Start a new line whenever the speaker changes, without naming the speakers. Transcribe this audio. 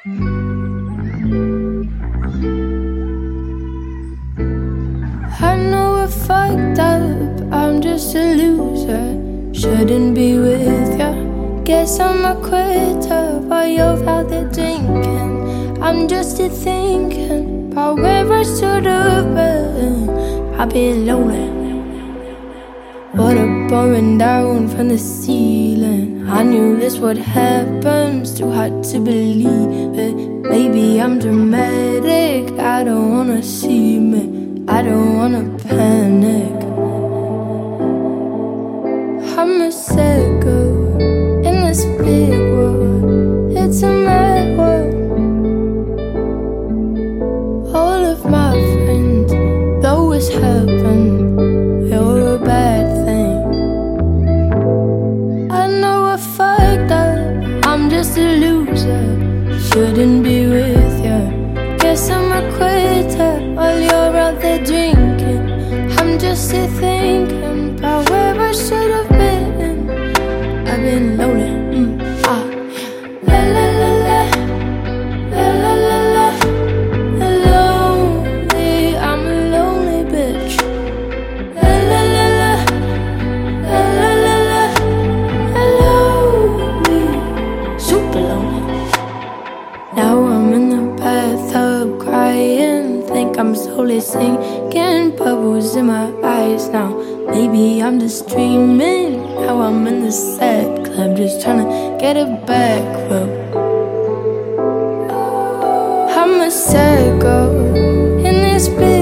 I know we're fucked up, I'm just a loser. Shouldn't be with ya. Guess I'm a quitter while you're out there drinking. I'm just a thinking about where I should have been. I've been lonely. Water pouring down from the ceiling. I knew this would happen, it's too hard to believe it. Maybe I'm dramatic, I don't wanna see me, I don't wanna panic. I'm a sad girl in this big world. It's a mad world. All of my friends, though it's happened, you're a bad thing. I know I fucked up, I'm just a loser. Shouldn't be with ya. Guess I'm a quitter while you're out there drinking. I'm just here thinking about where I should have been. I've been lonely. La la la la, la la la la. Lonely, I'm a lonely bitch. La la la la, la la la la. Lonely, super lonely. Now I'm in the bathtub crying. Think I'm slowly sinking, bubbles in my eyes now. Maybe I'm just dreaming. Now I'm in the sad club, just trying to get a back rub. I'm a sad girl in this big